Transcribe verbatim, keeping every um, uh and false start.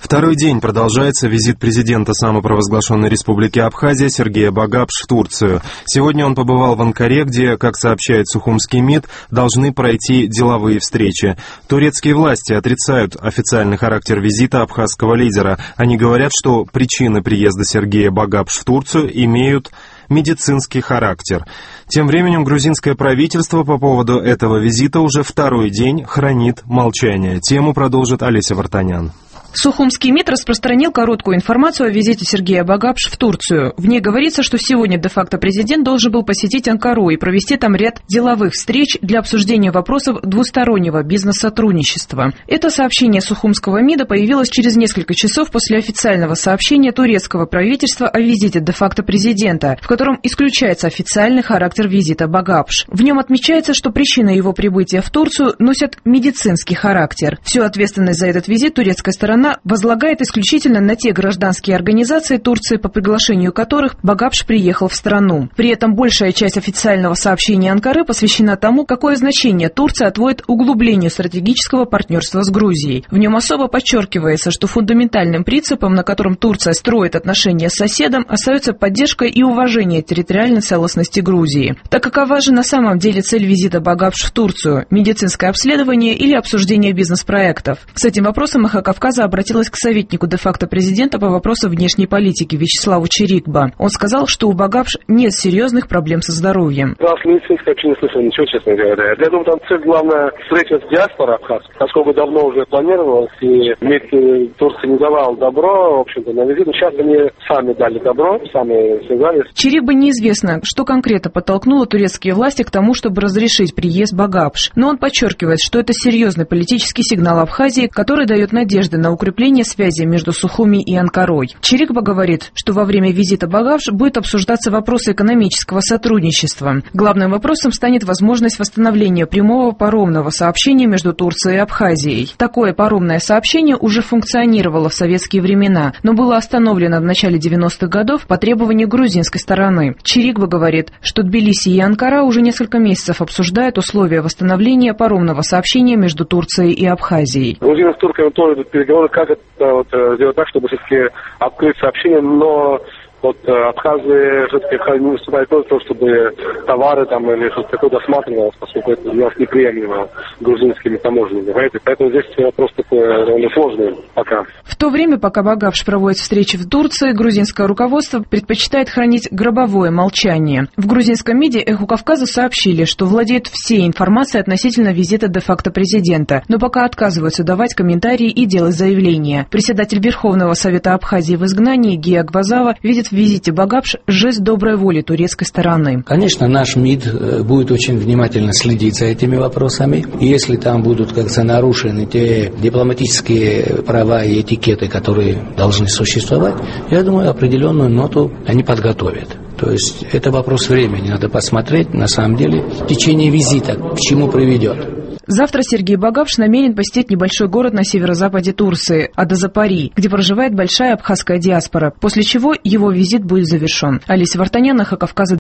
Второй день продолжается визит президента самопровозглашенной республики Абхазия Сергея Багапш в Турцию. Сегодня он побывал в Анкаре, где, как сообщает Сухумский МИД, должны пройти деловые встречи. Турецкие власти отрицают официальный характер визита абхазского лидера. Они говорят, что причины приезда Сергея Багапш в Турцию имеют медицинский характер. Тем временем грузинское правительство по поводу этого визита уже второй день хранит молчание. Тему продолжит Олеся Вартанян. Сухумский МИД распространил короткую информацию о визите Сергея Багапш в Турцию. В ней говорится, что сегодня де-факто президент должен был посетить Анкару и провести там ряд деловых встреч для обсуждения вопросов двустороннего бизнес-сотрудничества. Это сообщение Сухумского МИДа появилось через несколько часов после официального сообщения турецкого правительства о визите де-факто президента, в котором исключается официальный характер визита Багапш. В нем отмечается, что причины его прибытия в Турцию носят медицинский характер. Всю ответственность за этот визит турецкая сторона возлагает исключительно на те гражданские организации Турции, по приглашению которых Багапш приехал в страну. При этом большая часть официального сообщения Анкары посвящена тому, какое значение Турция отводит углублению стратегического партнерства с Грузией. В нем особо подчеркивается, что фундаментальным принципом, на котором Турция строит отношения с соседом, остается поддержка и уважение территориальной целостности Грузии. Так какова же на самом деле цель визита Багапш в Турцию? Медицинское обследование или обсуждение бизнес-проектов? С этим вопросом «Эхо Кавказа» обратилась к советнику де-факто президента по вопросам внешней политики Вячеславу Чирикбо. Он сказал, что у Багапш нет серьезных проблем со здоровьем. Про медицинское вообще не слышал ничего, честно говоря. Я думаю, там цель главная встреча с диаспорой абхазской, поскольку давно уже планировалось, и МИД Турции не давал добро, в общем-то, на визит. Сейчас они сами дали добро, сами связались. Чирикбо неизвестно, что конкретно подтолкнуло турецкие власти к тому, чтобы разрешить приезд Багапш. Но он подчеркивает, что это серьезный политический сигнал Абхазии, который дает надежды на укрепление связи между Сухуми и Анкарой. Чирикбо говорит, что во время визита Багапш будет обсуждаться вопросы экономического сотрудничества. Главным вопросом станет возможность восстановления прямого паромного сообщения между Турцией и Абхазией. Такое паромное сообщение уже функционировало в советские времена, но было остановлено в начале девяностых годов по требованию грузинской стороны. Чирикбо говорит, что Тбилиси и Анкара уже несколько месяцев обсуждают условия восстановления паромного сообщения между Турцией и Абхазией. Грузины с турками тоже идут переговоры, как это вот, сделать так, чтобы все-таки открыть сообщение, но вот Абхазия все-таки не выступает против того, чтобы товары там или что-то такое досматривалось, поскольку это для нас неприемлемо грузинскими таможенниками. Поэтому здесь вопрос такой довольно сложный пока. В то время, пока Багапш проводит встречи в Турции, грузинское руководство предпочитает хранить гробовое молчание. В грузинском МИДе «Эхо Кавказа» сообщили, что владеют всей информацией относительно визита де-факто президента, но пока отказываются давать комментарии и делать заявления. Председатель Верховного Совета Абхазии в изгнании Гия Гвазава видит в визите Багапш жест доброй воли турецкой стороны. Конечно, наш МИД будет очень внимательно следить за этими вопросами. И если там будут как-то нарушены те дипломатические права и этикеты, которые должны существовать, я думаю, определенную ноту они подготовят. То есть это вопрос времени. Надо посмотреть, на самом деле, в течение визита, к чему приведет. Завтра Сергей Багапш намерен посетить небольшой город на северо-западе Турции, Адазапари, где проживает большая абхазская диаспора, после чего его визит будет завершен. Олеся Вартанян, Эхо Кавказа.